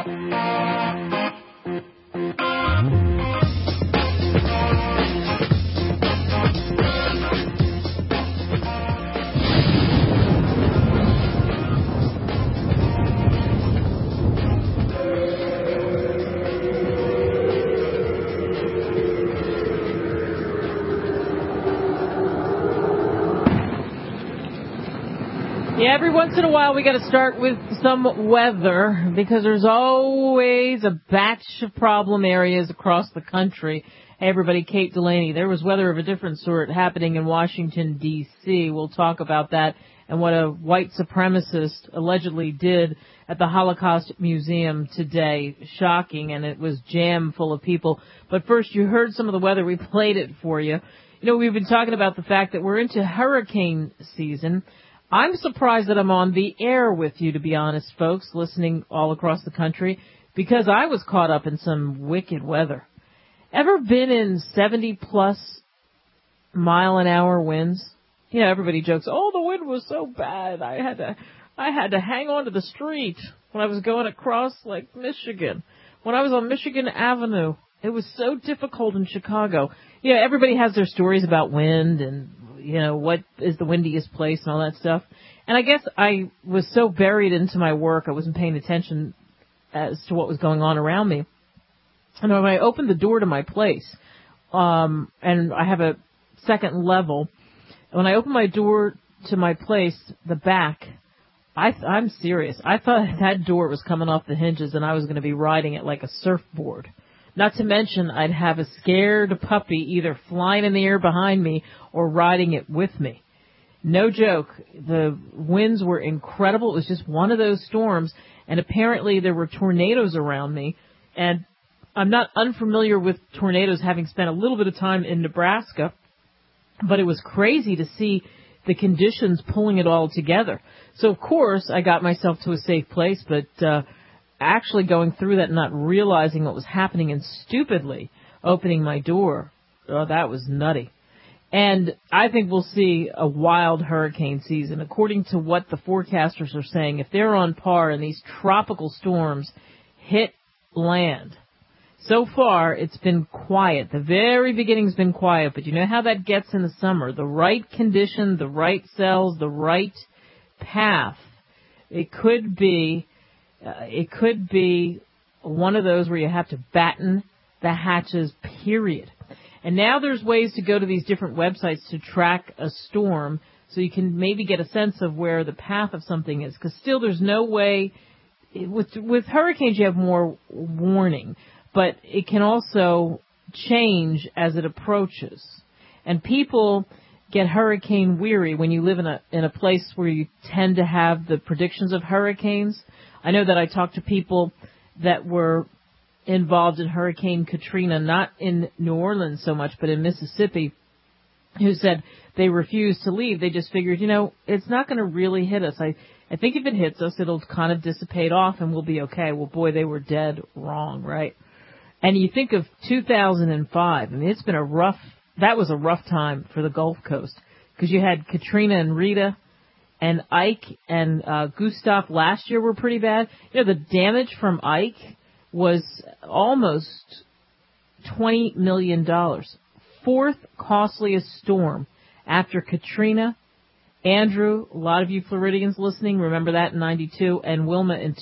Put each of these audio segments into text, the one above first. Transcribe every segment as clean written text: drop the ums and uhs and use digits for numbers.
Every once in a while, we got to start with some weather because there's always a batch of problem areas across the country. Hey, everybody, Kate Delaney. There was weather of a different sort happening in Washington, D.C. We'll talk about that and what a white supremacist allegedly did at the Holocaust Museum today. Shocking, and it was jam full of people. But first, you heard some of the weather. We played it for you. You know, we've been talking about the fact that we're into hurricane season. I'm surprised that I'm on the air with you, to be honest, folks, listening all across the country, because I was caught up in some wicked weather. Ever been in 70-plus mile-an-hour winds? You know, everybody jokes, oh, the wind was so bad, I had to hang on to the street when I was going across, like, Michigan. When I was on Michigan Avenue, it was so difficult in Chicago. You know, everybody has their stories about wind and, you know, what is the windiest place and all that stuff. And I guess I was so buried into my work, I wasn't paying attention as to what was going on around me. And when I opened the door to my place, and I have a second level, when I opened my door to my place, the back, I'm serious. I thought that door was coming off the hinges and I was going to be riding it like a surfboard. Not to mention, I'd have a scared puppy either flying in the air behind me or riding it with me. No joke. The winds were incredible. It was just one of those storms, and apparently there were tornadoes around me. And I'm not unfamiliar with tornadoes, having spent a little bit of time in Nebraska, but it was crazy to see the conditions pulling it all together. So, of course, I got myself to a safe place, but actually going through that and not realizing what was happening and stupidly opening my door, oh, that was nutty. And I think we'll see a wild hurricane season. According to what the forecasters are saying, if they're on par and these tropical storms hit land, so far it's been quiet. The very beginning's been quiet, but you know how that gets in the summer. The right condition, the right cells, the right path. It could be one of those where you have to batten the hatches, period. And now there's ways to go to these different websites to track a storm so you can maybe get a sense of where the path of something is. Because still there's no way, with hurricanes you have more warning, but it can also change as it approaches. And people get hurricane weary when you live in a place where you tend to have the predictions of hurricanes. I know that I talked to people that were involved in Hurricane Katrina, not in New Orleans so much, but in Mississippi, who said they refused to leave. They just figured, you know, it's not going to really hit us. I think if it hits us, it'll kind of dissipate off and we'll be okay. Well, boy, they were dead wrong, right? And you think of 2005. I mean, that was a rough time for the Gulf Coast because you had Katrina and Rita. And Ike and Gustav last year were pretty bad. You know, the damage from Ike was almost $20 million. Fourth costliest storm after Katrina. Andrew, a lot of you Floridians listening, remember that in 92, and Wilma in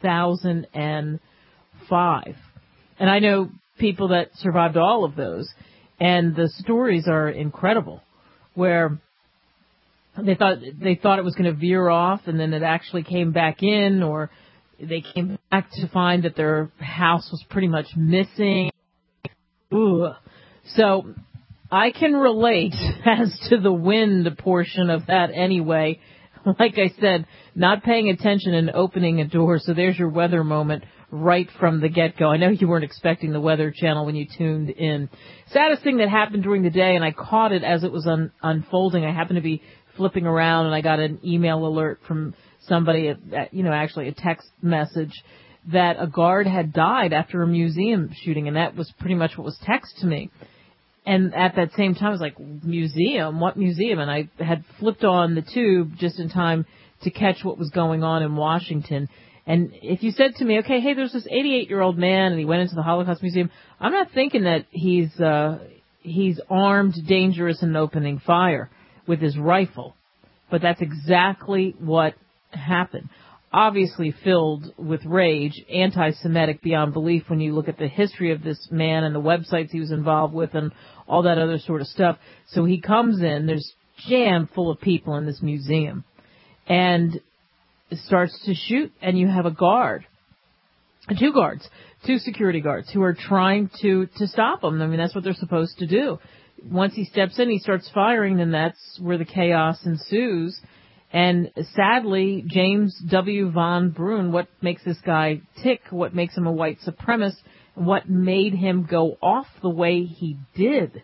2005. And I know people that survived all of those. And the stories are incredible, where they thought it was going to veer off, and then it actually came back in, or they came back to find that their house was pretty much missing. Ooh. So I can relate as to the wind portion of that anyway. Like I said, not paying attention and opening a door. So there's your weather moment right from the get-go. I know you weren't expecting the Weather Channel when you tuned in. Saddest thing that happened during the day, and I caught it as it was unfolding. I happened to be flipping around, and I got an email alert from somebody, actually a text message, that a guard had died after a museum shooting, and that was pretty much what was texted to me. And at that same time, I was like, museum? What museum? And I had flipped on the tube just in time to catch what was going on in Washington. And if you said to me, okay, hey, there's this 88-year-old man and he went into the Holocaust Museum, I'm not thinking that he's armed, dangerous, and opening fire with his rifle. But that's exactly what happened. Obviously filled with rage, anti-Semitic beyond belief when you look at the history of this man and the websites he was involved with and all that other sort of stuff. So he comes in, there's jam full of people in this museum, and starts to shoot, and you have a guard, two security guards who are trying to stop him. I mean, that's what they're supposed to do. Once he steps in, he starts firing, then that's where the chaos ensues. And sadly, James W. Von Brunn, what makes this guy tick, what makes him a white supremacist, and what made him go off the way he did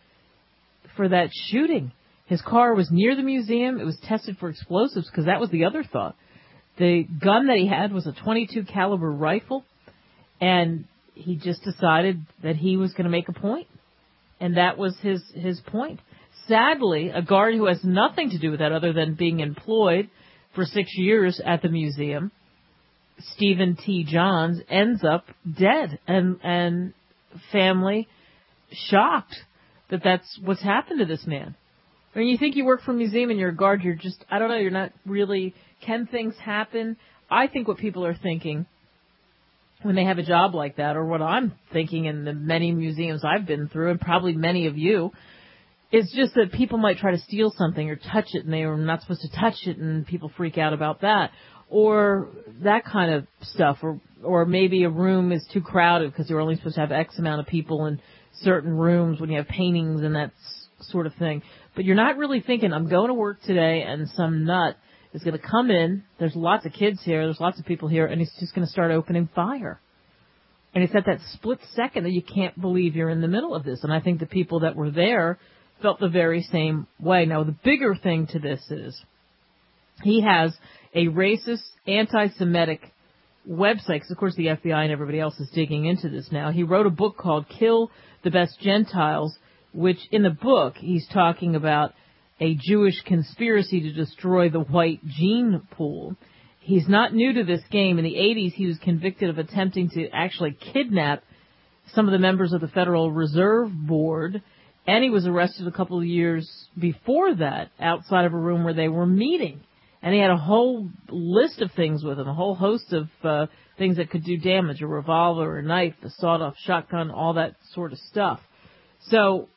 for that shooting. His car was near the museum. It was tested for explosives because that was the other thought. The gun that he had was a .22 caliber rifle, and he just decided that he was going to make a point, and that was his point. Sadly, a guard who has nothing to do with that other than being employed for 6 years at the museum, Stephen T. Johns, ends up dead, and family shocked that that's what's happened to this man. I mean, you think you work for a museum and you're a guard, you're just, I don't know, you're not really, can things happen? I think what people are thinking when they have a job like that, or what I'm thinking in the many museums I've been through, and probably many of you, is just that people might try to steal something or touch it and they are not supposed to touch it and people freak out about that, or that kind of stuff, or maybe a room is too crowded because they're only supposed to have X amount of people in certain rooms when you have paintings and that sort of thing. But you're not really thinking, I'm going to work today and some nut is going to come in, there's lots of kids here, there's lots of people here, and he's just going to start opening fire. And it's at that split second that you can't believe you're in the middle of this. And I think the people that were there felt the very same way. Now, the bigger thing to this is he has a racist, anti-Semitic website, because, of course, the FBI and everybody else is digging into this now. He wrote a book called Kill the Best Gentiles, which in the book he's talking about a Jewish conspiracy to destroy the white gene pool. He's not new to this game. In the 80s, he was convicted of attempting to actually kidnap some of the members of the Federal Reserve Board, and he was arrested a couple of years before that outside of a room where they were meeting. And he had a whole list of things with him, a whole host of things that could do damage, a revolver, a knife, a sawed-off shotgun, all that sort of stuff. So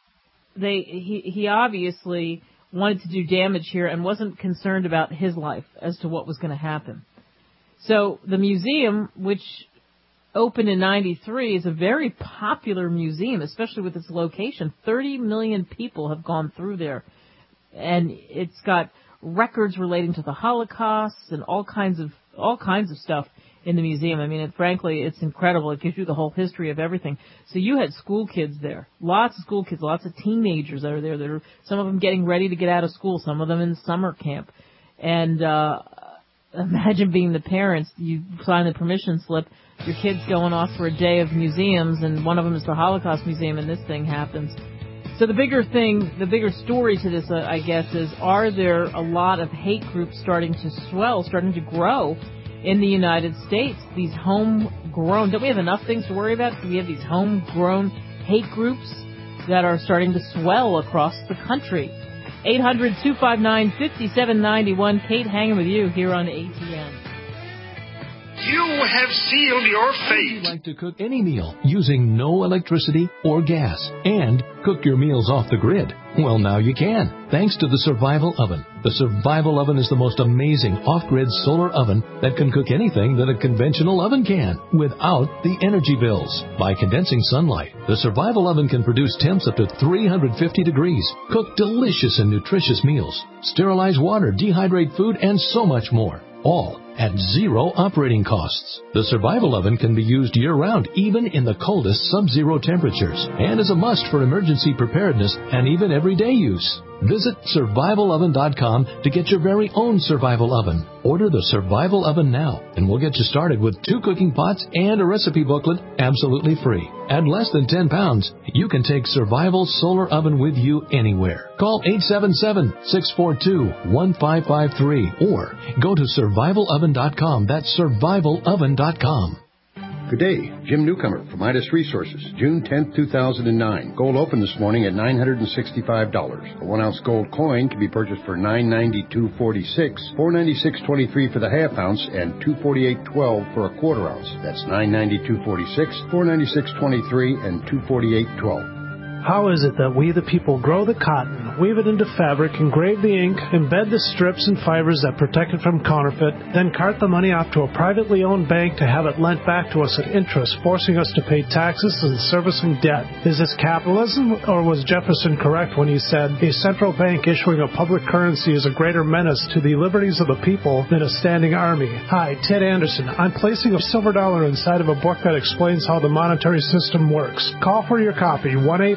he obviously wanted to do damage here and wasn't concerned about his life as to what was going to happen. So the museum, which opened in 93, is a very popular museum, especially with its location. 30 million people have gone through there. And it's got records relating to the Holocaust and all kinds of stuff in the museum. I mean, frankly, it's incredible. It gives you the whole history of everything. So you had school kids there, lots of school kids, lots of teenagers that are there. That are, some of them getting ready to get out of school, some of them in summer camp. And imagine being the parents. You sign the permission slip, your kid's going off for a day of museums, and one of them is the Holocaust Museum, and this thing happens. So the bigger story to this, I guess, is are there a lot of hate groups starting to swell, starting to grow in the United States? These homegrown, don't we have enough things to worry about? Do we have these homegrown hate groups that are starting to swell across the country? 800-259-5791. Kate hanging with you here on ATN. You have sealed your fate. Would you like to cook any meal using no electricity or gas and cook your meals off the grid? Well, now you can, thanks to the Survival Oven. The Survival Oven is the most amazing off-grid solar oven that can cook anything that a conventional oven can without the energy bills. By condensing sunlight, the Survival Oven can produce temps up to 350 degrees, cook delicious and nutritious meals, sterilize water, dehydrate food, and so much more. All at zero operating costs. The Survival Oven can be used year-round, even in the coldest sub-zero temperatures, and is a must for emergency preparedness and even everyday use. Visit survivaloven.com to get your very own Survival Oven. Order the Survival Oven now, and we'll get you started with 2 cooking pots and a recipe booklet absolutely free. At less than 10 pounds, you can take Survival Solar Oven with you anywhere. Call 877-642-1553 or go to survivaloven.com. survivaloven.com. That's survivaloven.com. Good day. Jim Newcomer from Midas Resources. June 10th, 2009. Gold opened this morning at $965. A 1-ounce gold coin can be purchased for $992.46, $496.23 for the half ounce, and $248.12 for a quarter ounce. That's $992.46, $496.23, and $248.12. How is it that we, the people, grow the cotton, weave it into fabric, engrave the ink, embed the strips and fibers that protect it from counterfeit, then cart the money off to a privately owned bank to have it lent back to us at interest, forcing us to pay taxes and servicing debt? Is this capitalism, or was Jefferson correct when he said, a central bank issuing a public currency is a greater menace to the liberties of the people than a standing army? Hi, Ted Anderson. I'm placing a silver dollar inside of a book that explains how the monetary system works. Call for your copy,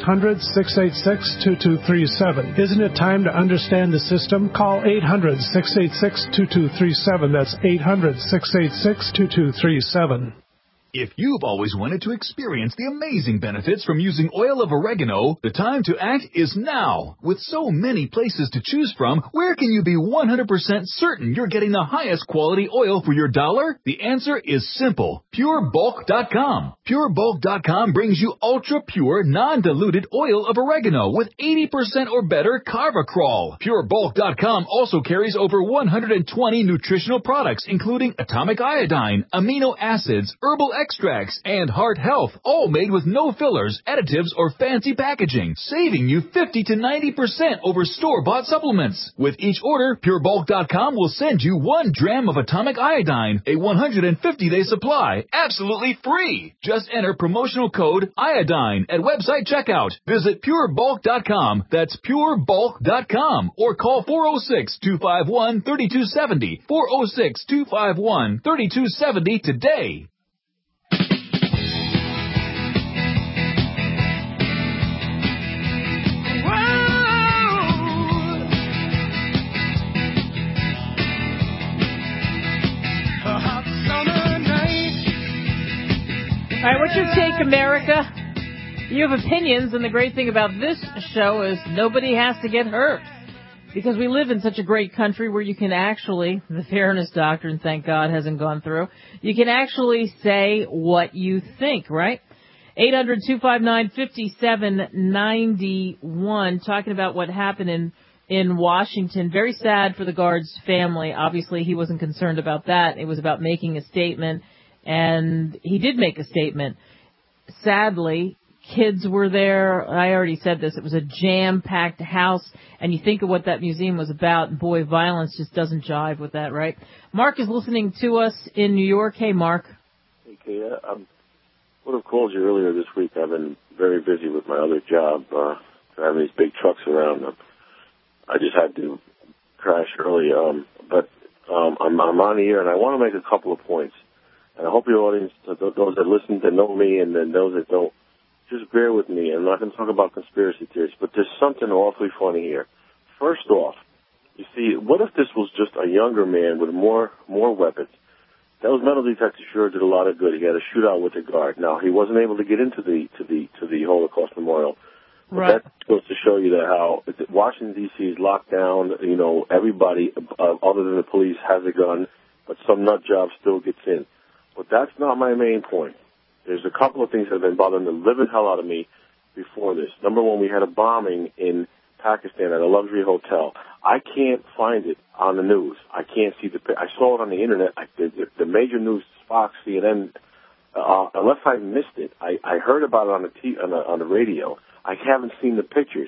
1-800-686-2237. Isn't it time to understand the system? Call 800-686-2237. That's 800-686-2237. If you've always wanted to experience the amazing benefits from using oil of oregano, the time to act is now. With so many places to choose from, where can you be 100% certain you're getting the highest quality oil for your dollar? The answer is simple. PureBulk.com. PureBulk.com brings you ultra-pure, non-diluted oil of oregano with 80% or better Carvacrol. PureBulk.com also carries over 120 nutritional products, including atomic iodine, amino acids, herbal extracts, and heart health, all made with no fillers, additives, or fancy packaging, saving you 50 to 90% over store-bought supplements. With each order, PureBulk.com will send you 1 gram of atomic iodine, a 150-day supply, absolutely free. Just enter promotional code iodine at website checkout. Visit PureBulk.com, that's PureBulk.com, or call 406-251-3270, 406-251-3270 today. All right, what's your take, America? You have opinions, and the great thing about this show is nobody has to get hurt. Because we live in such a great country where you can actually, the fairness doctrine, thank God, hasn't gone through, you can actually say what you think, right? 800-259-5791, talking about what happened in Washington. Very sad for the guard's family. Obviously, he wasn't concerned about that. It was about making a statement. And he did make a statement. Sadly, kids were there. I already said this. It was a jam-packed house. And you think of what that museum was about, and boy, violence just doesn't jive with that, right? Mark is listening to us in New York. Hey, Mark. Hey, Kate. I would have called you earlier this week. I've been very busy with my other job, driving these big trucks around. I just had to crash early. But I'm on the air, and I want to make a couple of points. And I hope your audience, those that listen, that know me, and then those that don't, just bear with me. I'm not going to talk about conspiracy theories, but there's something awfully funny here. First off, you see, what if this was just a younger man with more weapons? Those metal detectors sure did a lot of good. He had a shootout with the guard. Now, he wasn't able to get into the Holocaust Memorial. Right. That goes to show you that how Washington, D.C. is locked down. You know, everybody other than the police has a gun, but some nut job still gets in. But that's not my main point. There's a couple of things that have been bothering the living hell out of me before this. Number one, we had a bombing in Pakistan at a luxury hotel. I can't find it on the news. I can't see I saw it on the internet. The major news, Fox, CNN, unless I missed it, I heard about it on the radio. I haven't seen the pictures.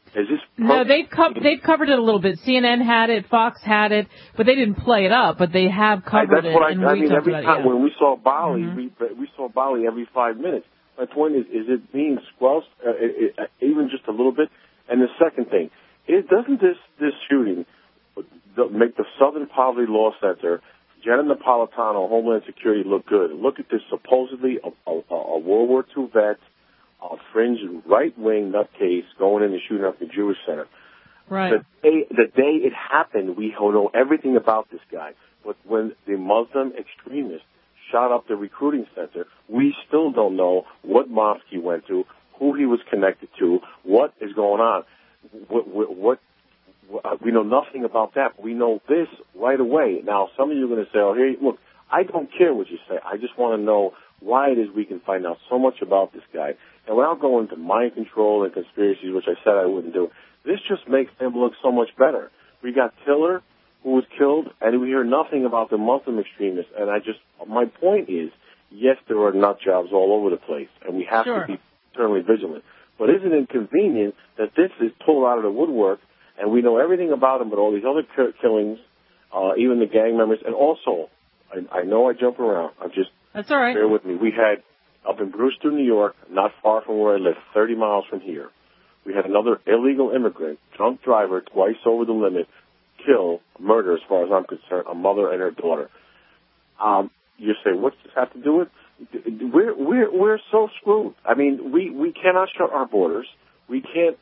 No, they've covered it a little bit. CNN had it, Fox had it, but they didn't play it up. But they have covered it. I mean, every time when we saw Bali, we saw Bali every 5 minutes. My point is it being squelched even just a little bit? And the second thing, doesn't this shooting make the Southern Poverty Law Center, Jenna Napolitano, Homeland Security, look good? Look at this supposedly a World War II vet, a fringe right-wing nutcase going in and shooting up the Jewish Center. Right. The day it happened, we know everything about this guy. But when the Muslim extremists shot up the recruiting center, we still don't know what mosque he went to, who he was connected to, what is going on. We know nothing about that. We know this right away. Now, some of you are going to say, oh, hey, look, I don't care what you say. I just want to know why it is we can find out so much about this guy. And without going into mind control and conspiracies, which I said I wouldn't do, this just makes him look so much better. We got Tiller, who was killed, and we hear nothing about the Muslim extremists. And my point is, yes, there are nut jobs all over the place, and we have to be eternally vigilant. But isn't it convenient that this is pulled out of the woodwork, and we know everything about him, but all these other killings, even the gang members, and also, I know I jump around. That's all right. Bear with me. We had, up in Brewster, New York, not far from where I live, 30 miles from here, we had another illegal immigrant, drunk driver, twice over the limit, murder, as far as I'm concerned, a mother and her daughter. You say, what's this have to do with? We're so screwed. I mean, we cannot shut our borders. We can't.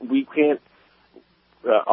I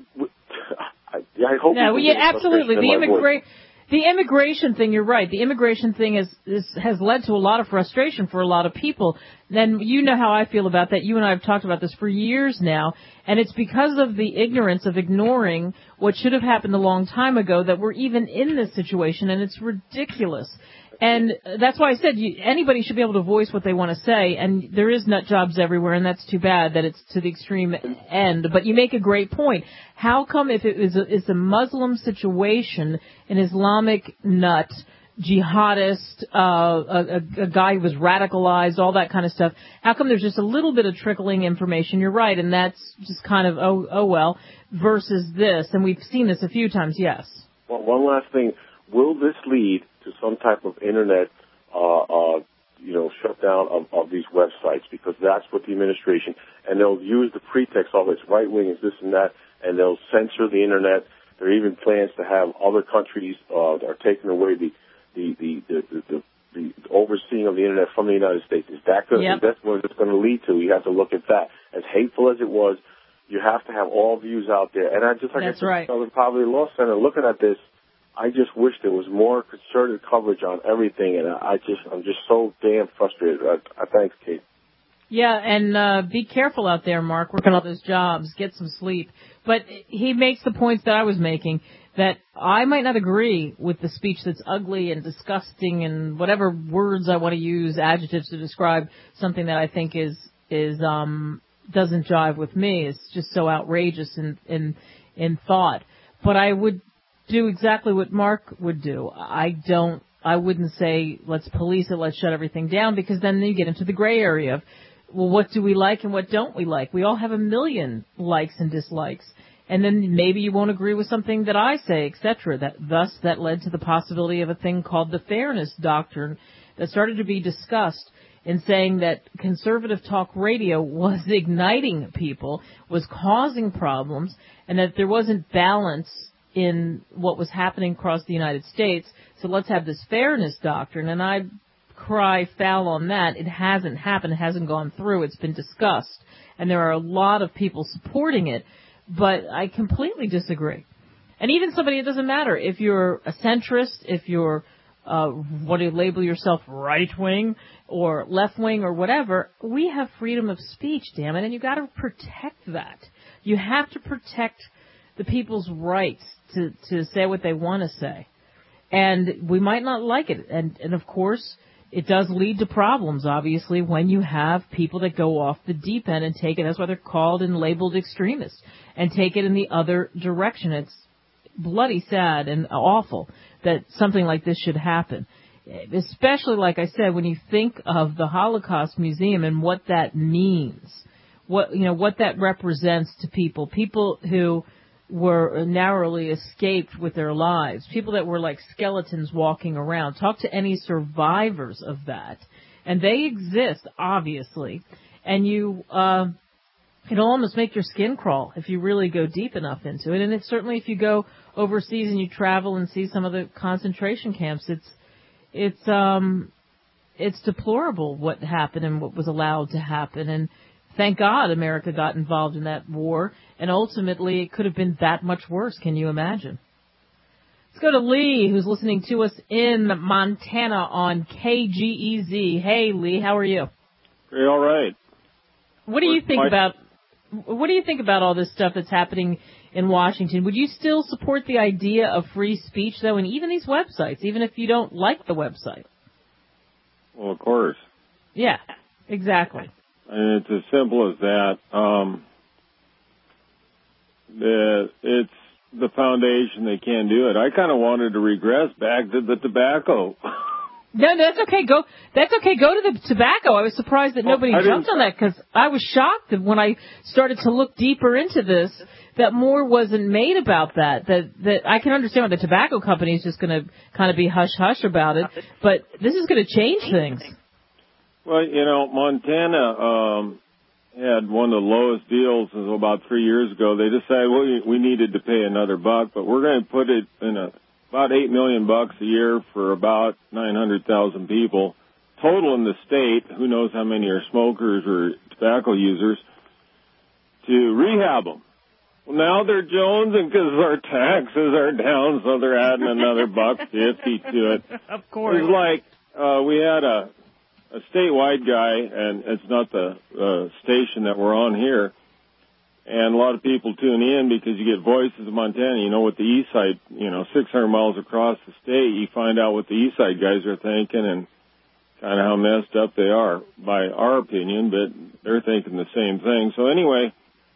hope. No, absolutely. The immigration thing, you're right. The immigration thing has led to a lot of frustration for a lot of people. Then you know how I feel about that. You and I have talked about this for years now. And it's because of the ignorance of ignoring what should have happened a long time ago that we're even in this situation. And it's ridiculous. And that's why I said anybody should be able to voice what they want to say. And there is nut jobs everywhere, and that's too bad that it's to the extreme end. But you make a great point. How come if it's a Muslim situation, an Islamic nut, jihadist, a guy who was radicalized, all that kind of stuff, how come there's just a little bit of trickling information? You're right, and that's just kind of, oh well, versus this. And we've seen this a few times, yes. Well, one last thing. Will this lead to some type of internet, shutdown of these websites? Because that's what the administration, and they'll use the pretext of it's right wing, it's this and that, and they'll censor the internet. There are even plans to have other countries are taking away the overseeing of the internet from the United States. Is that good? Yep. That's what it's going to lead to. You have to look at that. As hateful as it was, you have to have all views out there. And I just like that's right. The Poverty Law Center looking at this. I just wish there was more concerted coverage on everything, and I'm just so damn frustrated. Thanks, Kate. Yeah, and be careful out there, Mark, working all those jobs. Get some sleep. But he makes the points that I was making, that I might not agree with the speech that's ugly and disgusting and whatever words I want to use, adjectives to describe something that I think is doesn't jive with me. It's just so outrageous in thought. But I would do exactly what Mark would do. I wouldn't say let's police it, let's shut everything down, because then you get into the gray area of, well, what do we like and what don't we like? We all have a million likes and dislikes. And then maybe you won't agree with something that I say, etc. That led to the possibility of a thing called the Fairness Doctrine that started to be discussed in saying that conservative talk radio was igniting people, was causing problems, and that there wasn't balance in what was happening across the United States. So let's have this Fairness Doctrine. And I cry foul on that. It hasn't happened. It hasn't gone through. It's been discussed. And there are a lot of people supporting it. But I completely disagree. And even somebody, it doesn't matter if you're a centrist, if you're, what do you label yourself, right-wing or left-wing or whatever, we have freedom of speech, damn it, and you've got to protect that. You have to protect the people's rights to say what they want to say. And we might not like it. And of course, it does lead to problems, obviously, when you have people that go off the deep end and take it, that's why they're called and labeled extremists, and take it in the other direction. It's bloody sad and awful that something like this should happen. Especially, like I said, when you think of the Holocaust Museum and what that means, what that represents to people who were narrowly escaped with their lives, people that were like skeletons walking around. Talk to any survivors of that, and they exist, obviously, and it'll almost make your skin crawl if you really go deep enough into it. And it's certainly if you go overseas and you travel and see some of the concentration camps, it's deplorable what happened and what was allowed to happen. And thank God America got involved in that war, and ultimately it could have been that much worse. Can you imagine? Let's go to Lee, who's listening to us in Montana on KGEZ. Hey, Lee, how are you? Hey, all right. What do you think about all this stuff that's happening in Washington. Would you still support the idea of free speech, though, and even these websites, even if you don't like the website? Well, of course. Yeah, exactly. And it's as simple as that. It's the foundation. They can't do it. I kind of wanted to regress back to the tobacco. No, that's okay. Go to the tobacco. I was surprised that nobody jumped on that, because I was shocked that when I started to look deeper into this that more wasn't made about that. That I can understand why the tobacco company is just going to kind of be hush-hush about it, but this is going to change things. Well, Montana had one of the lowest deals about 3 years ago. They decided we needed to pay another $1, but we're going to put it in about $8 million a year for about 900,000 people total in the state. Who knows how many are smokers or tobacco users, to rehab them. Well, now they're jonesing because our taxes are down, so they're adding another $1.50 to it. Of course. It was like we had a statewide guy, and it's not the station that we're on here, and a lot of people tune in because you get Voices of Montana. You know what the east side, 600 miles across the state, you find out what the east side guys are thinking and kind of how messed up they are, by our opinion, but they're thinking the same thing. So anyway,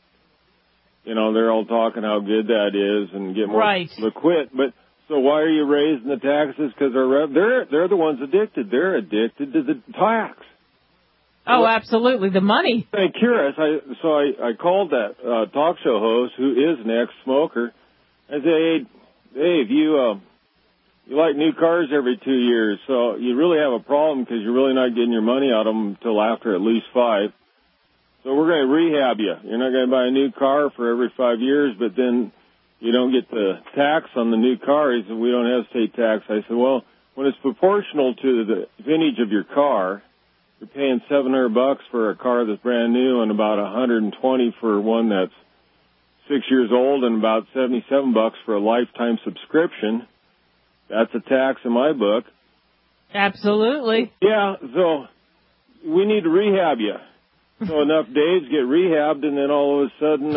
they're all talking how good that is and get more liquid. But so why are you raising the taxes? Because they're the ones addicted. They're addicted to the tax. Oh, absolutely, the money. I'm curious. I called that talk show host, who is an ex-smoker. I said, "Hey, Dave, you like new cars every 2 years, so you really have a problem because you're really not getting your money out of them until after at least 5. So we're going to rehab you. You're not going to buy a new car for every 5 years, but then you don't get the tax on the new car." He said, "We don't have state tax." I said, "Well, when it's proportional to the vintage of your car, you're paying $700 for a car that's brand new and about $120 for one that's 6 years old and about $77 for a lifetime subscription. That's a tax in my book." Absolutely. Yeah, so we need to rehab you. So enough Daves get rehabbed, and then all of a sudden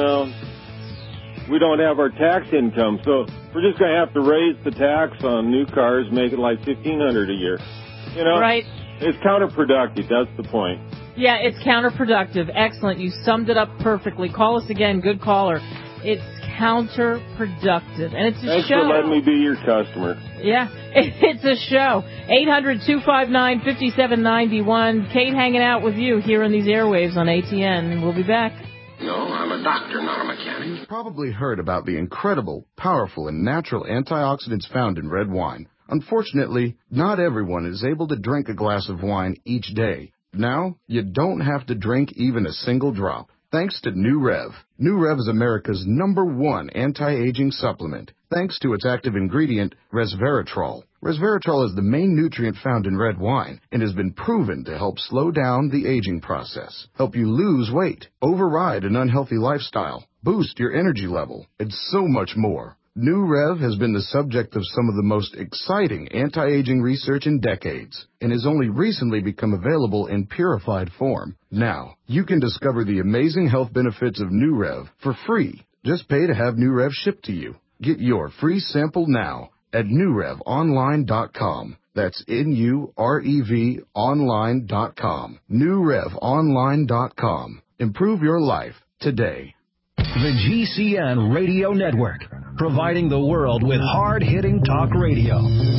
we don't have our tax income. So we're just going to have to raise the tax on new cars, make it like $1,500 a year. Right. It's counterproductive. That's the point. Yeah, it's counterproductive. Excellent. You summed it up perfectly. Call us again. Good caller. It's counterproductive. And it's a Thanks show. for letting me be your customer. Yeah, it's a show. 800-259-5791. Kate hanging out with you here on these airwaves on ATN. We'll be back. No, I'm a doctor, not a mechanic. You've probably heard about the incredible, powerful, and natural antioxidants found in red wine. Unfortunately, not everyone is able to drink a glass of wine each day. Now, you don't have to drink even a single drop, thanks to New Rev. New Rev is America's #1 anti-aging supplement, thanks to its active ingredient, resveratrol. Resveratrol is the main nutrient found in red wine and has been proven to help slow down the aging process, help you lose weight, override an unhealthy lifestyle, boost your energy level, and so much more. New Rev has been the subject of some of the most exciting anti-aging research in decades and has only recently become available in purified form. Now, you can discover the amazing health benefits of New Rev for free. Just pay to have New Rev shipped to you. Get your free sample now at NewRevOnline.com. That's NUREV online.com. NewRevOnline.com. Improve your life today. The GCN Radio Network, providing the world with hard-hitting talk radio.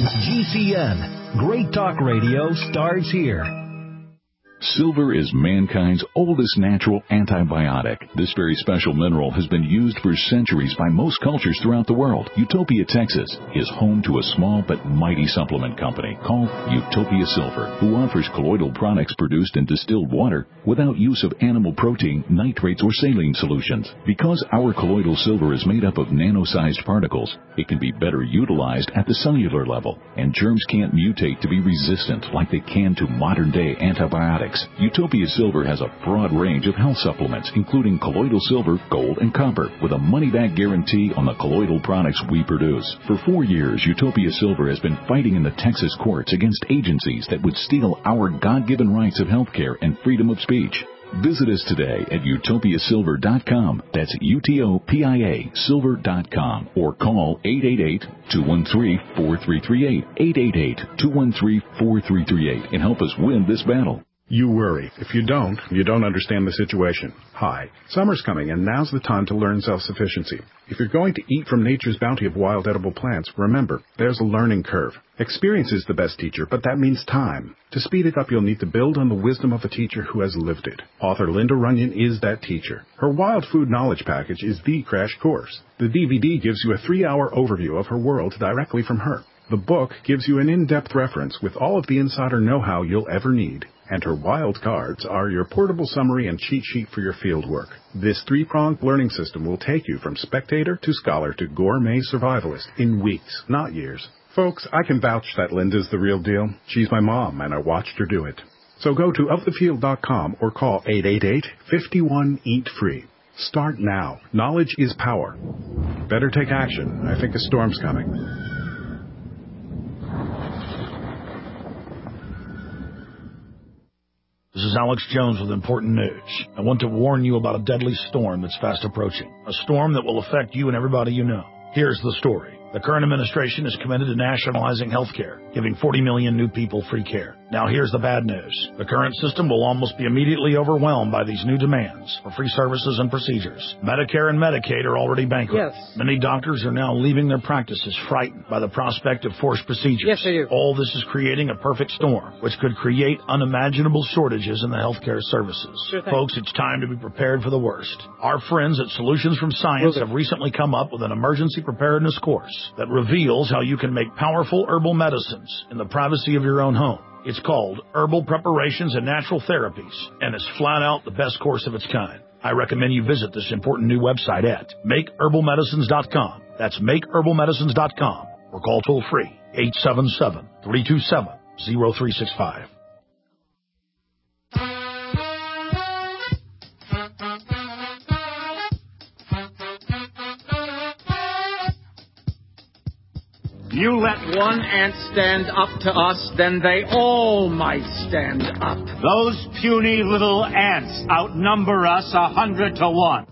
GCN, great talk radio starts here. Silver is mankind's oldest natural antibiotic. This very special mineral has been used for centuries by most cultures throughout the world. Utopia, Texas is home to a small but mighty supplement company called Utopia Silver, who offers colloidal products produced in distilled water without use of animal protein, nitrates, or saline solutions. Because our colloidal silver is made up of nano-sized particles, it can be better utilized at the cellular level, and germs can't mutate to be resistant like they can to modern-day antibiotics. Utopia Silver has a broad range of health supplements, including colloidal silver, gold, and copper, with a money-back guarantee on the colloidal products we produce. For 4 years, Utopia Silver has been fighting in the Texas courts against agencies that would steal our God-given rights of health care and freedom of speech. Visit us today at utopiasilver.com. That's UTOPIA silver.com, or call 888-213-4338, 888-213-4338, and help us win this battle. You worry. If you don't understand the situation. Hi, summer's coming, and now's the time to learn self-sufficiency. If you're going to eat from nature's bounty of wild edible plants, remember, there's a learning curve. Experience is the best teacher, but that means time. To speed it up, you'll need to build on the wisdom of a teacher who has lived it. Author Linda Runyon is that teacher. Her Wild Food Knowledge Package is the crash course. The DVD gives you a 3-hour overview of her world directly from her. The book gives you an in-depth reference with all of the insider know-how you'll ever need. And her wild cards are your portable summary and cheat sheet for your field work. This 3-pronged learning system will take you from spectator to scholar to gourmet survivalist in weeks, not years. Folks, I can vouch that Linda's the real deal. She's my mom, and I watched her do it. So go to ofthefield.com or call 888-51-EAT-FREE. Start now. Knowledge is power. Better take action. I think a storm's coming. This is Alex Jones with important news. I want to warn you about a deadly storm that's fast approaching. A storm that will affect you and everybody you know. Here's the story. The current administration is committed to nationalizing health care, giving 40 million new people free care. Now here's the bad news. The current system will almost be immediately overwhelmed by these new demands for free services and procedures. Medicare and Medicaid are already bankrupt. Yes. Many doctors are now leaving their practices frightened by the prospect of forced procedures. Yes, they do. All this is creating a perfect storm, which could create unimaginable shortages in the healthcare services. Sure thing. Folks, it's time to be prepared for the worst. Our friends at Solutions from Science have recently come up with an emergency preparedness course that reveals how you can make powerful herbal medicines in the privacy of your own home. It's called Herbal Preparations and Natural Therapies, and it's flat out the best course of its kind. I recommend you visit this important new website at makeherbalmedicines.com. That's makeherbalmedicines.com, or call toll-free 877-327-0365. You let one ant stand up to us, then they all might stand up. Those puny little ants outnumber us 100 to 1.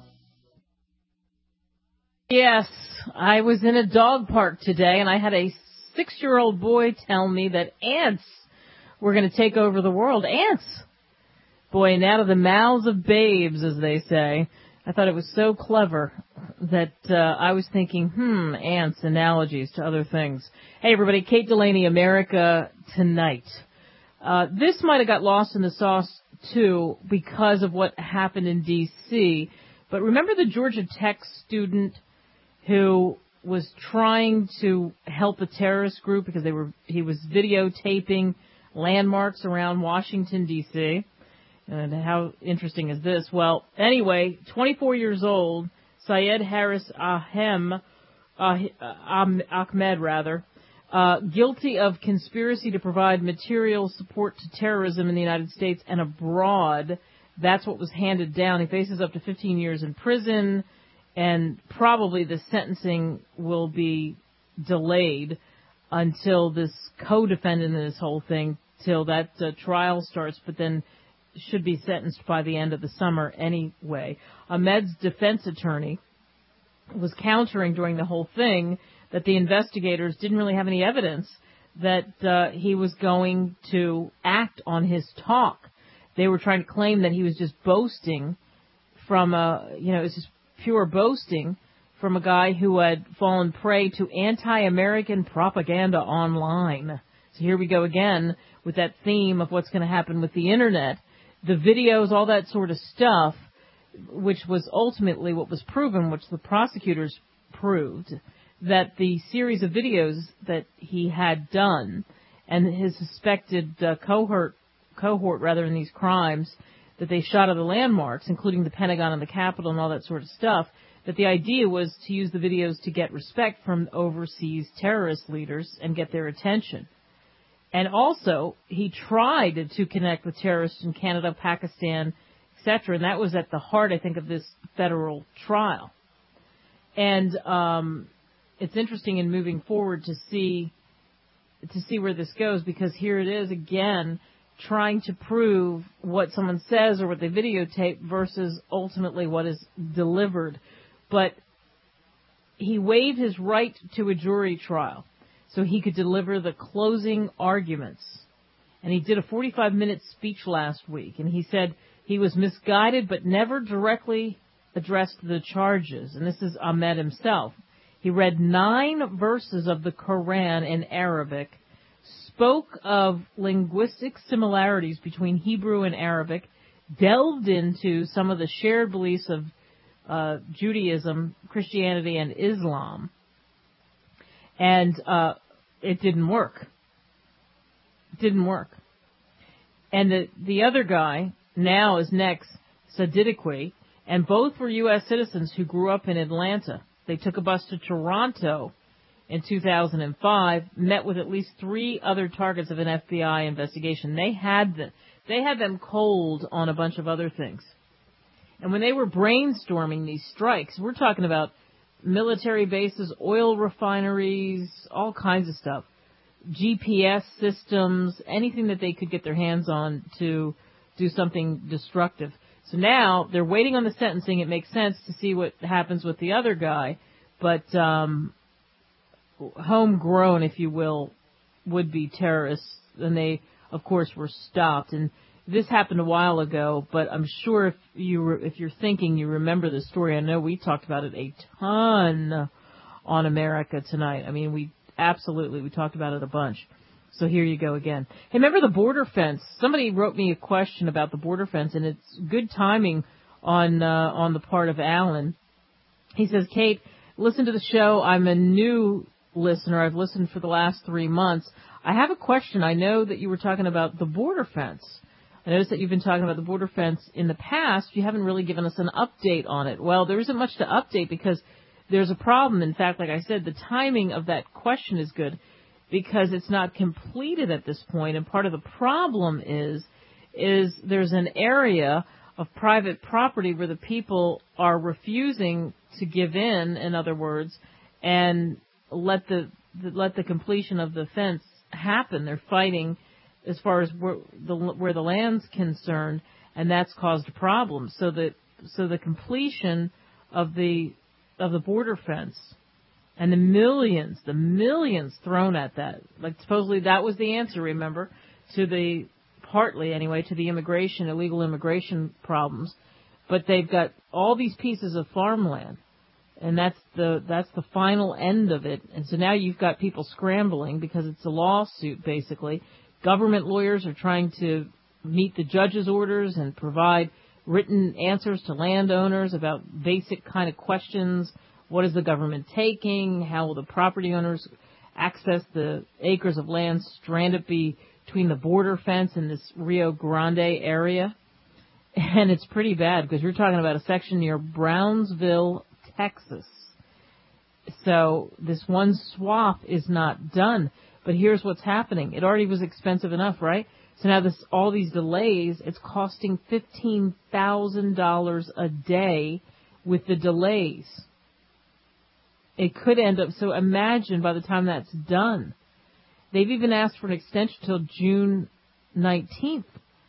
Yes, I was in a dog park today, and I had a 6-year-old boy tell me that ants were going to take over the world. Ants! Boy, and out of the mouths of babes, as they say. I thought it was so clever that I was thinking, ants, analogies to other things. Hey, everybody, Kate Delaney, America Tonight. This might have got lost in the sauce, too, because of what happened in D.C., but remember the Georgia Tech student who was trying to help a terrorist group because he was videotaping landmarks around Washington, D.C.? And how interesting is this? Well, anyway, 24 years old, Syed Harris Ahmed, guilty of conspiracy to provide material support to terrorism in the United States and abroad. That's what was handed down. He faces up to 15 years in prison, and probably the sentencing will be delayed until this co-defendant in this whole thing, till that trial starts, but then should be sentenced by the end of the summer anyway. Ahmed's defense attorney was countering during the whole thing that the investigators didn't really have any evidence that he was going to act on his talk. They were trying to claim that he was just boasting from it was just pure boasting from a guy who had fallen prey to anti-American propaganda online. So here we go again with that theme of what's going to happen with the Internet. The videos, all that sort of stuff, which was ultimately what was proven, which the prosecutors proved, that the series of videos that he had done and his suspected cohort in these crimes that they shot at the landmarks, including the Pentagon and the Capitol and all that sort of stuff, that the idea was to use the videos to get respect from overseas terrorist leaders and get their attention. And also, he tried to connect with terrorists in Canada, Pakistan, etc., and that was at the heart, I think, of this federal trial. And it's interesting in moving forward to see where this goes, because here it is again, trying to prove what someone says or what they videotape versus ultimately what is delivered. But he waived his right to a jury trial so he could deliver the closing arguments. And he did a 45-minute speech last week, and he said he was misguided but never directly addressed the charges. And this is Ahmed himself. He read 9 verses of the Quran in Arabic, spoke of linguistic similarities between Hebrew and Arabic, delved into some of the shared beliefs of Judaism, Christianity, and Islam, and it didn't work. It didn't work. And the other guy now is next, Sadidikwe, and both were U.S. citizens who grew up in Atlanta. They took a bus to Toronto in 2005, met with at least 3 other targets of an FBI investigation. They had them cold on a bunch of other things. And when they were brainstorming these strikes, we're talking about military bases, oil refineries, all kinds of stuff, GPS systems, anything that they could get their hands on to do something destructive. So now they're waiting on the sentencing. It makes sense to see what happens with the other guy, but homegrown, if you will, would-be terrorists, and they, of course, were stopped. And this happened a while ago, but I'm sure if you're thinking you remember the story. I know we talked about it a ton on America Tonight. I mean, we talked about it a bunch. So here you go again. Hey, remember the border fence? Somebody wrote me a question about the border fence, and it's good timing on the part of Alan. He says, Kate, listen to the show. I'm a new listener. I've listened for the last 3 months. I have a question. I know that you were talking about the border fence. I noticed that you've been talking about the border fence in the past. You haven't really given us an update on it. Well, there isn't much to update because there's a problem. In fact, like I said, the timing of that question is good because it's not completed at this point. And part of the problem is there's an area of private property where the people are refusing to give in other words, and let the completion of the fence happen. They're fighting as far as where the land's concerned, and that's caused a problem. So the completion of the border fence and the millions thrown at that, like supposedly that was the answer, remember, partly anyway, to the illegal immigration problems. But they've got all these pieces of farmland, and that's the final end of it. And so now you've got people scrambling because it's a lawsuit, basically. Government lawyers are trying to meet the judge's orders and provide written answers to landowners about basic kind of questions. What is the government taking? How will the property owners access the acres of land stranded between the border fence and this Rio Grande area? And it's pretty bad because you're talking about a section near Brownsville, Texas. So this one swath is not done. But here's what's happening. It already was expensive enough, right? So now all these delays, it's costing $15,000 a day with the delays. It could end up, so imagine by the time that's done. They've even asked for an extension till June 19th.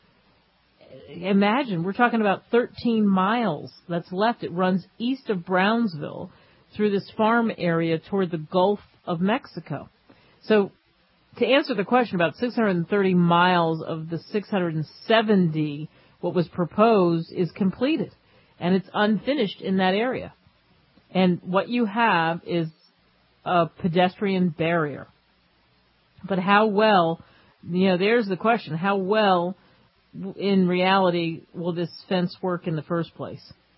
Imagine, we're talking about 13 miles that's left. It runs east of Brownsville through this farm area toward the Gulf of Mexico. So to answer the question, about 630 miles of the 670, what was proposed, is completed. And it's unfinished in that area. And what you have is a pedestrian barrier. But how well, there's the question, how well in reality will this fence work in the first place?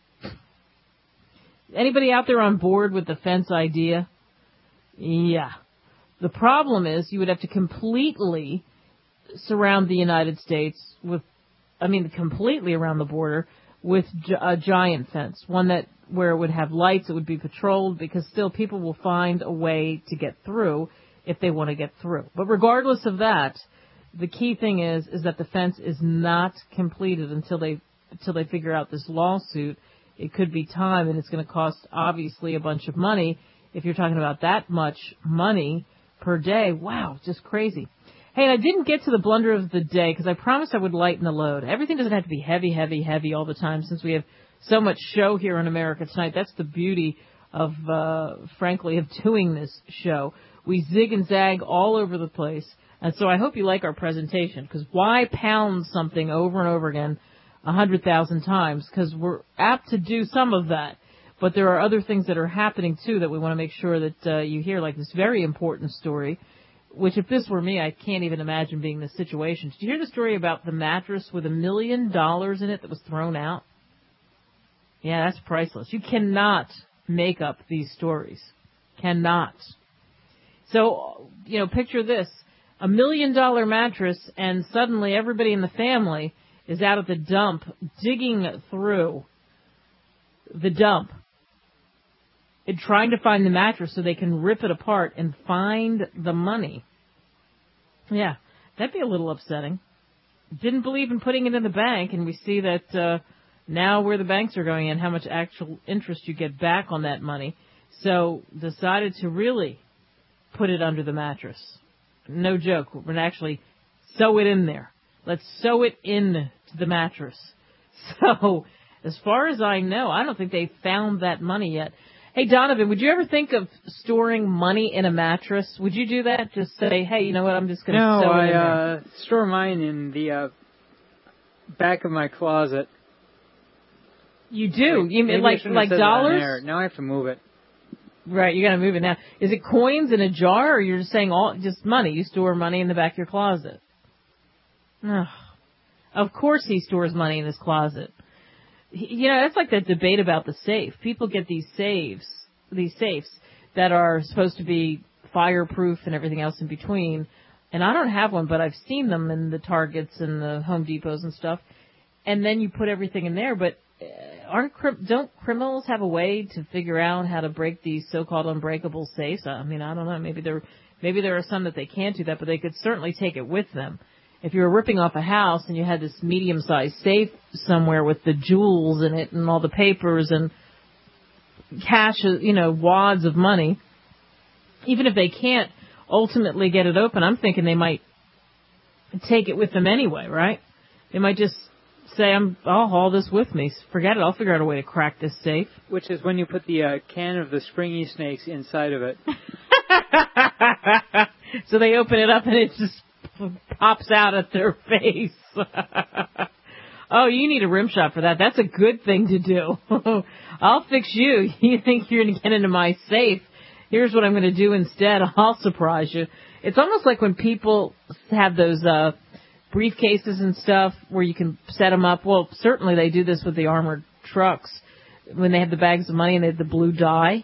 Anybody out there on board with the fence idea? Yeah. The problem is you would have to completely surround the United States completely around the border with a giant fence, one where it would have lights, it would be patrolled, because still people will find a way to get through if they want to get through. But regardless of that, the key thing is that the fence is not completed until they figure out this lawsuit. It could be time, and it's going to cost obviously a bunch of money. If you're talking about that much money per day, wow, just crazy. Hey, and I didn't get to the blunder of the day because I promised I would lighten the load. Everything doesn't have to be heavy, heavy, heavy all the time since we have so much show here in America Tonight. That's the beauty of, frankly, of doing this show. We zig and zag all over the place. And so I hope you like our presentation, because why pound something over and over again 100,000 times? Because we're apt to do some of that. But there are other things that are happening, too, that we want to make sure that you hear, like this very important story, which if this were me, I can't even imagine being in this situation. Did you hear the story about the mattress with $1 million in it that was thrown out? Yeah, that's priceless. You cannot make up these stories. Cannot. So, picture this. $1 million mattress, and suddenly everybody in the family is out at the dump digging through the dump and trying to find the mattress so they can rip it apart and find the money. Yeah, that'd be a little upsetting. Didn't believe in putting it in the bank, and we see that now where the banks are going and how much actual interest you get back on that money. So decided to really put it under the mattress. No joke. We're going to actually sew it in there. Let's sew it into the mattress. So as far as I know, I don't think they found that money yet. Hey, Donovan, would you ever think of storing money in a mattress? Would you do that? Just say, hey, you know what, I'm just going to sew it in there. No, I store mine in the back of my closet. You do? You mean like dollars? Now I have to move it. Right, you got to move it now. Is it coins in a jar, or you're just saying just money? You store money in the back of your closet. Oh, of course he stores money in his closet. That's like that debate about the safe. People get these safes that are supposed to be fireproof and everything else in between. And I don't have one, but I've seen them in the Targets and the Home Depots and stuff. And then you put everything in there, but don't criminals have a way to figure out how to break these so-called unbreakable safes? I mean, I don't know. Maybe there are some that they can't do that, but they could certainly take it with them. If you were ripping off a house and you had this medium-sized safe somewhere with the jewels in it and all the papers and cash, wads of money, even if they can't ultimately get it open, I'm thinking they might take it with them anyway, right? They might just say, I'll haul this with me. Forget it. I'll figure out a way to crack this safe. Which is when you put the can of the springy snakes inside of it. So they open it up and it just pops out at their face. Oh, you need a rim shot for that. That's a good thing to do. I'll fix you. You think you're going to get into my safe? Here's what I'm going to do instead. I'll surprise you. It's almost like when people have those briefcases and stuff where you can set them up. Well, certainly they do this with the armored trucks when they have the bags of money and they have the blue dye.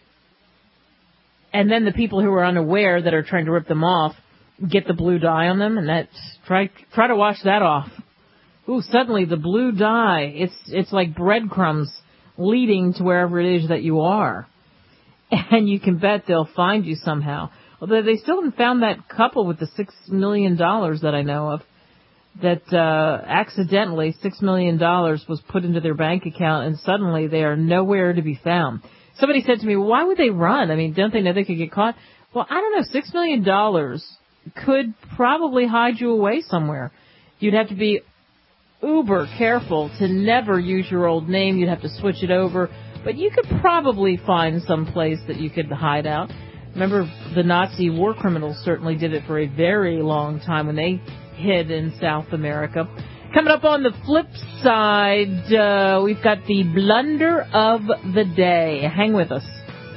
And then the people who are unaware that are trying to rip them off get the blue dye on them, and try to wash that off. Ooh, suddenly the blue dye, it's like breadcrumbs leading to wherever it is that you are. And you can bet they'll find you somehow. Although they still haven't found that couple with the $6 million that I know of, that accidentally $6 million was put into their bank account, and suddenly they are nowhere to be found. Somebody said to me, well, why would they run? I mean, don't they know they could get caught? Well, I don't know. $6 million could probably hide you away somewhere. You'd have to be uber careful to never use your old name. You'd have to switch it over. But you could probably find some place that you could hide out. Remember, the Nazi war criminals certainly did it for a very long time when they hid in South America. Coming up on the flip side, we've got the blunder of the day. Hang with us.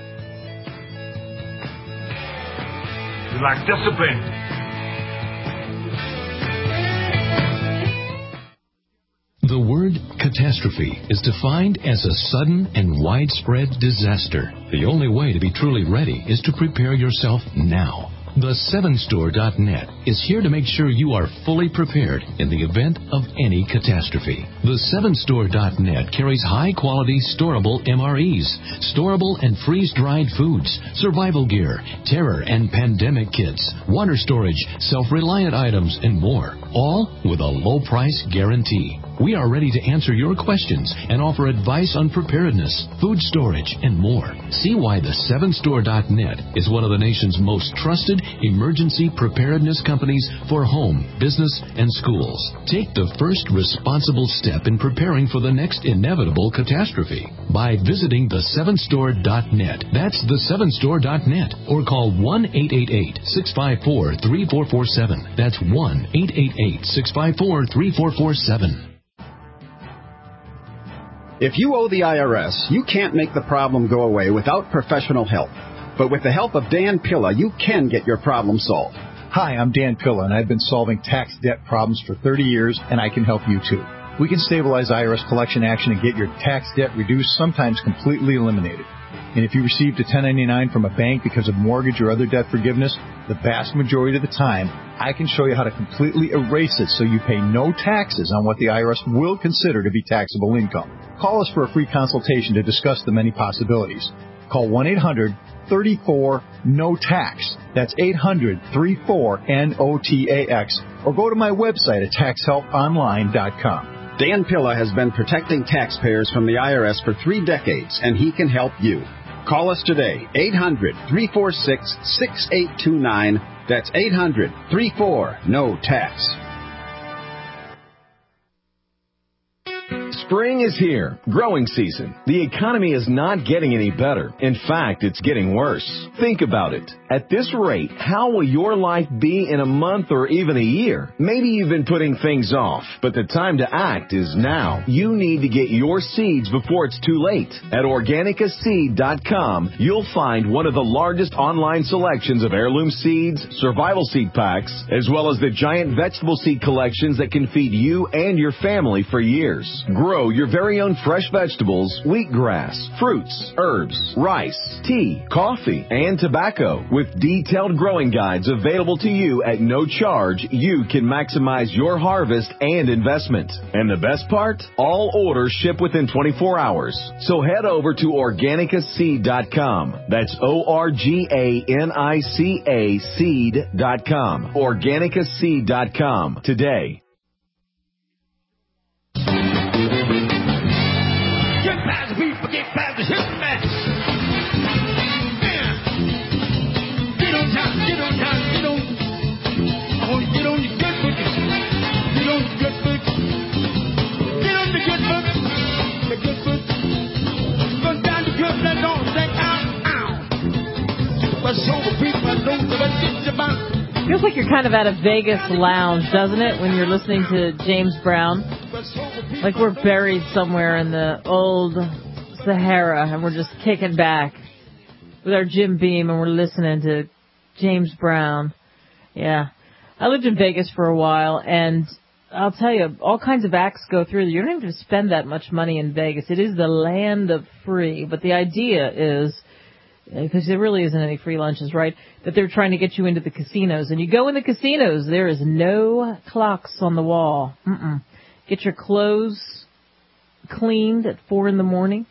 You lack discipline. The word catastrophe is defined as a sudden and widespread disaster. The only way to be truly ready is to prepare yourself now. The7store.net is here to make sure you are fully prepared in the event of any catastrophe. The7store.net carries high-quality, storable MREs, storable and freeze-dried foods, survival gear, terror and pandemic kits, water storage, self-reliant items, and more, all with a low-price guarantee. We are ready to answer your questions and offer advice on preparedness, food storage, and more. See why the 7store.net is one of the nation's most trusted emergency preparedness companies for home, business, and schools. Take the first responsible step in preparing for the next inevitable catastrophe by visiting the 7store.net. That's the 7store.net, or call 1-888-654-3447. That's 1-888-654-3447. If you owe the IRS, you can't make the problem go away without professional help. But with the help of Dan Pilla, you can get your problem solved. Hi, I'm Dan Pilla, and I've been solving tax debt problems for 30 years, and I can help you too. We can stabilize IRS collection action and get your tax debt reduced, sometimes completely eliminated. And if you received a 1099 from a bank because of mortgage or other debt forgiveness, the vast majority of the time, I can show you how to completely erase it so you pay no taxes on what the IRS will consider to be taxable income. Call us for a free consultation to discuss the many possibilities. Call 1-800-34-NO-TAX. That's 800-34-NOTAX. Or go to my website at taxhelponline.com. Dan Pilla has been protecting taxpayers from the IRS for 3 decades, and he can help you. Call us today, 800-346-6829. That's 800-34-NO-TAX. Spring is here. Growing season. The economy is not getting any better. In fact, it's getting worse. Think about it. At this rate, how will your life be in a month or even a year? Maybe you've been putting things off, but the time to act is now. You need to get your seeds before it's too late. At OrganicaSeed.com, you'll find one of the largest online selections of heirloom seeds, survival seed packs, as well as the giant vegetable seed collections that can feed you and your family for years. Grow your very own fresh vegetables, wheatgrass, fruits, herbs, rice, tea, coffee, and tobacco. With detailed growing guides available to you at no charge, you can maximize your harvest and investment. And the best part? All orders ship within 24 hours. So head over to OrganicaSeed.com. That's ORGANICA seed.com. OrganicaSeed.com today. Get past the people, get past the hip man. Get on time, get on time, get on. I want you to get on your good foot. Get on your good foot. Get on the good foot. The good foot. Go down the good foot, don't say ow, ow. But sober people know that it's about. Feels like you're kind of at a Vegas lounge, doesn't it, when you're listening to James Brown? Like we're buried somewhere in the old Sahara and we're just kicking back with our Jim Beam and we're listening to James Brown. Yeah. I lived in Vegas for a while and I'll tell you, all kinds of acts go through. You don't even spend that much money in Vegas. It is the land of free. But the idea is, because there really isn't any free lunches, right, that they're trying to get you into the casinos. And you go in the casinos, there is no clocks on the wall. Get your clothes cleaned at 4 in the morning,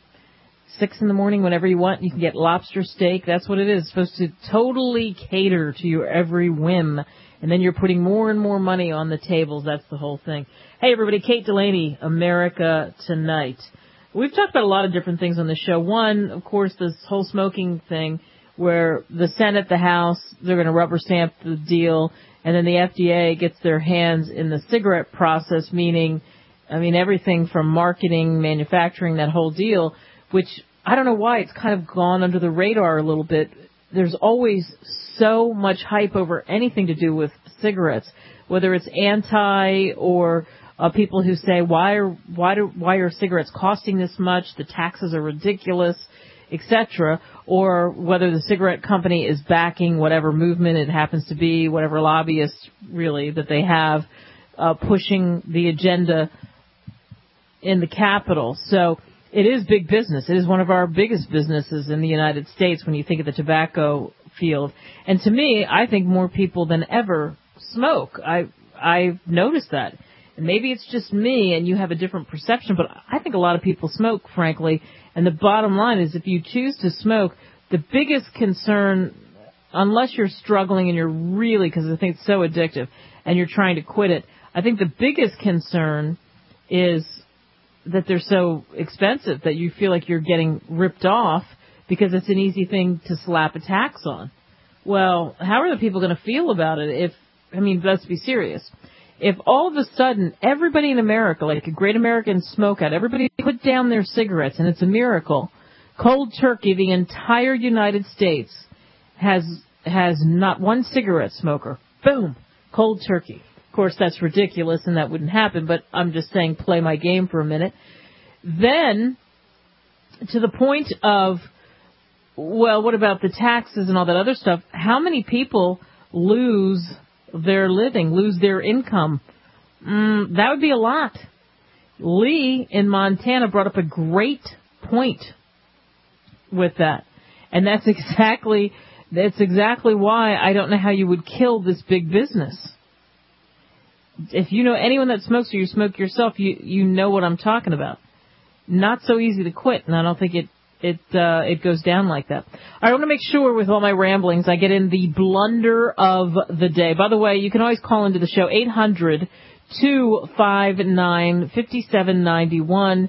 6 in the morning, whenever you want. You can get lobster steak. That's what it is. It's supposed to totally cater to your every whim. And then you're putting more and more money on the tables. That's the whole thing. Hey, everybody, Kate Delaney, America Tonight. We've talked about a lot of different things on the show. One, of course, this whole smoking thing where the Senate, the House, they're going to rubber stamp the deal. And then the FDA gets their hands in the cigarette process, meaning, everything from marketing, manufacturing, that whole deal, which I don't know why it's kind of gone under the radar a little bit. There's always so much hype over anything to do with cigarettes, whether it's anti or people who say, why are cigarettes costing this much? The taxes are ridiculous, etc., or whether the cigarette company is backing whatever movement it happens to be, whatever lobbyists really that they have pushing the agenda in the Capitol. So it is big business. It is one of our biggest businesses in the United States when you think of the tobacco field. And to me, I think more people than ever smoke. I've noticed that. And maybe it's just me and you have a different perception, but I think a lot of people smoke, frankly. And the bottom line is if you choose to smoke, the biggest concern, unless you're struggling and you're really, because I think it's so addictive, and you're trying to quit it, I think the biggest concern is that they're so expensive that you feel like you're getting ripped off because it's an easy thing to slap a tax on. Well, how are the people going to feel about it let's be serious. If all of a sudden everybody in America, like a great American smokeout, everybody put down their cigarettes, and it's a miracle, cold turkey, the entire United States has not one cigarette smoker. Boom, cold turkey. Of course, that's ridiculous, and that wouldn't happen, but I'm just saying play my game for a minute. Then, to the point of, well, what about the taxes and all that other stuff? How many people lose their living, lose their income? That would be a lot. Lee in Montana brought up a great point with that. And that's exactly why I don't know how you would kill this big business. If you know anyone that smokes or you smoke yourself, you know what I'm talking about. Not so easy to quit, and I don't think it goes down like that. I want to make sure with all my ramblings I get in the blunder of the day. By the way, you can always call into the show, 800-259-5791,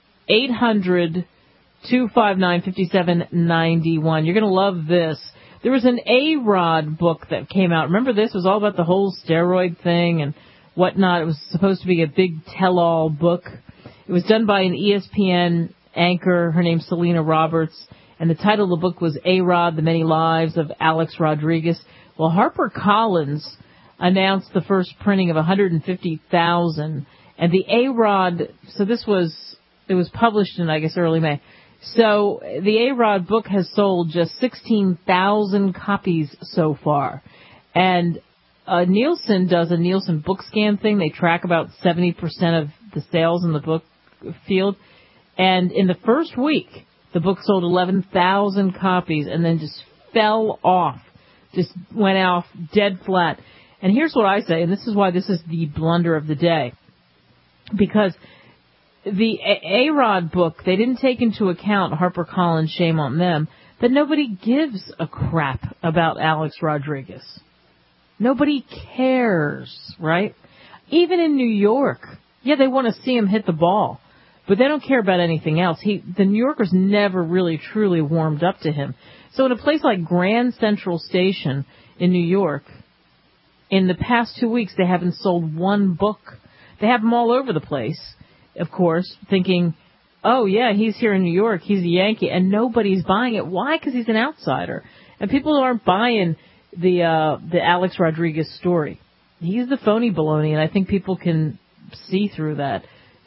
800-259-5791. You're going to love this. There was an A-Rod book that came out. Remember this? It was all about the whole steroid thing and whatnot. It was supposed to be a big tell-all book. It was done by an ESPN anchor. Her name's Selena Roberts. And the title of the book was A-Rod, The Many Lives of Alex Rodriguez. Well, HarperCollins announced the first printing of 150,000. And the A-Rod, it was published in, I guess, early May. So the A-Rod book has sold just 16,000 copies so far. And Nielsen does a Nielsen book scan thing. They track about 70% of the sales in the book field. And in the first week, the book sold 11,000 copies and then just fell off, just went off dead flat. And here's what I say, and this is why this is the blunder of the day. Because the A-Rod book, they didn't take into account, HarperCollins, shame on them, that nobody gives a crap about Alex Rodriguez. Nobody cares, right? Even in New York, yeah, they want to see him hit the ball, but they don't care about anything else. The New Yorkers never really truly warmed up to him. So in a place like Grand Central Station in New York, in the past 2 weeks, they haven't sold one book. They have them all over the place, of course, thinking, oh, yeah, he's here in New York, he's a Yankee, and nobody's buying it. Why? Because he's an outsider. And people aren't buying the Alex Rodriguez story. He's the phony baloney, and I think people can see through that.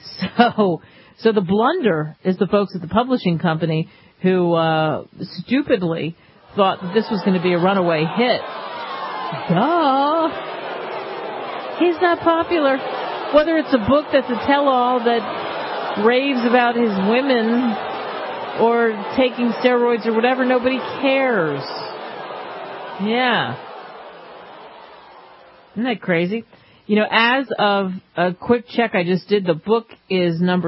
So the blunder is the folks at the publishing company who stupidly thought that this was going to be a runaway hit. Duh. He's not popular. Whether it's a book that's a tell-all that raves about his women or taking steroids or whatever, nobody cares. Yeah. Isn't that crazy? You know, as of a quick check I just did, the book is number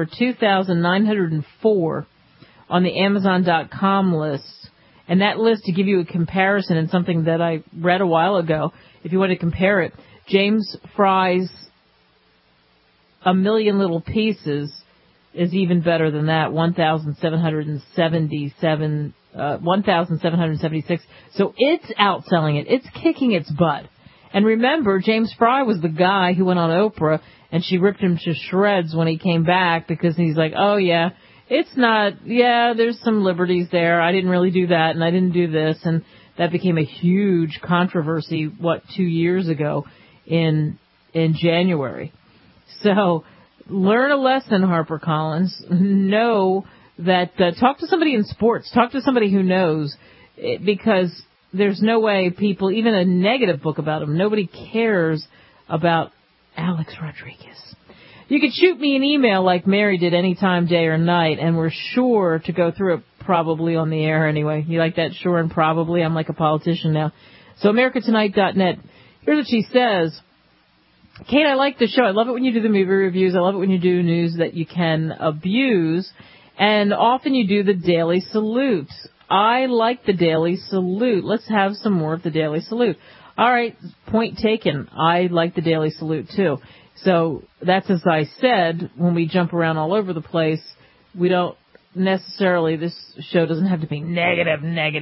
2,904 on the Amazon.com list. And that list, to give you a comparison, and something that I read a while ago, if you want to compare it, James Fry's A Million Little Pieces is even better than that, 1,776. So it's outselling it. It's kicking its butt. And remember, James Fry was the guy who went on Oprah, and she ripped him to shreds when he came back because he's like, oh, yeah, it's not, yeah, there's some liberties there. I didn't really do that, and I didn't do this. And that became a huge controversy, 2 years ago in January. So learn a lesson, HarperCollins. Know that, talk to somebody in sports. Talk to somebody who knows, because there's no way people, even a negative book about him, nobody cares about Alex Rodriguez. You can shoot me an email like Mary did anytime, day or night, and we're sure to go through it probably on the air anyway. You like that? Sure and probably. I'm like a politician now. So AmericaTonight.net. Here's what she says. Kate, I like the show. I love it when you do the movie reviews. I love it when you do news that you can abuse. And often you do the Daily Salute. I like the Daily Salute. Let's have some more of the Daily Salute. All right, point taken. I like the Daily Salute, too. So that's, as I said, when we jump around all over the place, we don't necessarily, this show doesn't have to be negative,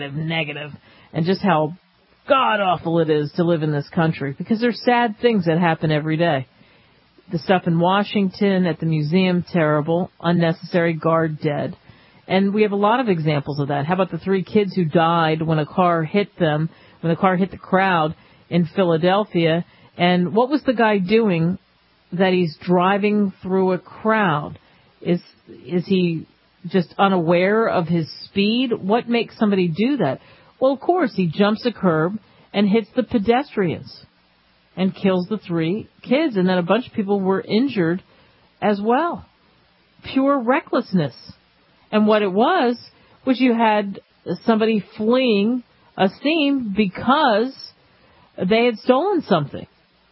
and just how god-awful it is to live in this country, because there's sad things that happen every day. The stuff in Washington at the museum, terrible. Unnecessary, guard dead. And we have a lot of examples of that. How about the 3 kids who died when a car hit them, when the car hit the crowd in Philadelphia? And what was the guy doing that he's driving through a crowd? Is he just unaware of his speed? What makes somebody do that? Well, of course, he jumps a curb and hits the pedestrians and kills the 3 kids, and then a bunch of people were injured as well. Pure recklessness. And what it was you had somebody fleeing a scene because they had stolen something.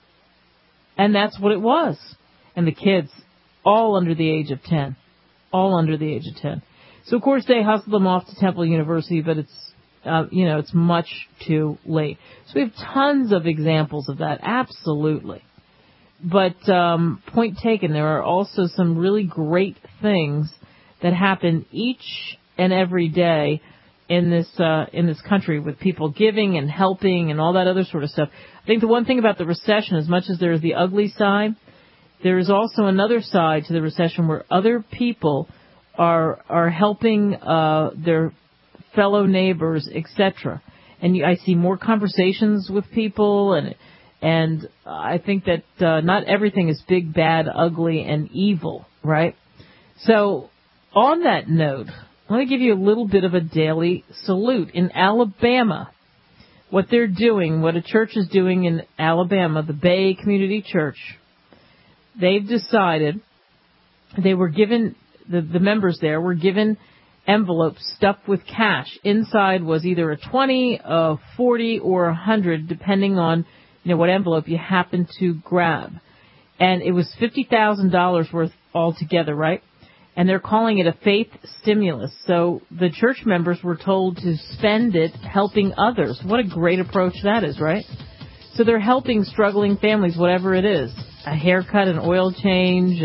And that's what it was. And the kids, all under the age of 10. All under the age of 10. So, of course, they hustled them off to Temple University, but it's much too late. So we have tons of examples of that, absolutely. But point taken, there are also some really great things that happen each and every day in this country, with people giving and helping and all that other sort of stuff. I think the one thing about the recession, as much as there is the ugly side, there is also another side to the recession where other people are helping their fellow neighbors, etc. And I see more conversations with people, and I think that not everything is big, bad, ugly, and evil, right? So on that note, I want to give you a little bit of a daily salute. In Alabama, what they're doing, what a church is doing in Alabama, the Bay Community Church, they've decided, they were given, the members there were given envelopes stuffed with cash. Inside was either a 20, a 40, or 100, depending on what envelope you happen to grab. And it was $50,000 worth altogether, right? And they're calling it a faith stimulus. So the church members were told to spend it helping others. What a great approach that is, right? So they're helping struggling families, whatever it is. A haircut, an oil change,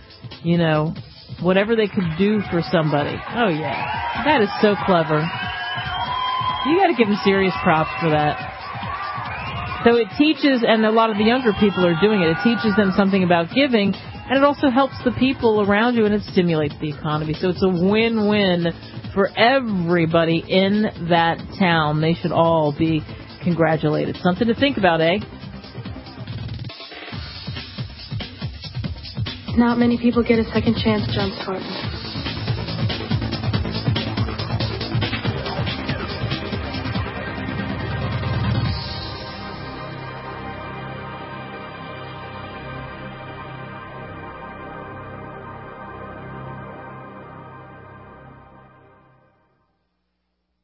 whatever they could do for somebody. Oh, yeah. That is so clever. You got to give them serious props for that. So it teaches, and a lot of the younger people are doing it, it teaches them something about giving, and it also helps the people around you, and it stimulates the economy. So it's a win-win for everybody in that town. They should all be congratulated. Something to think about, eh? Not many people get a second chance, John Spartan.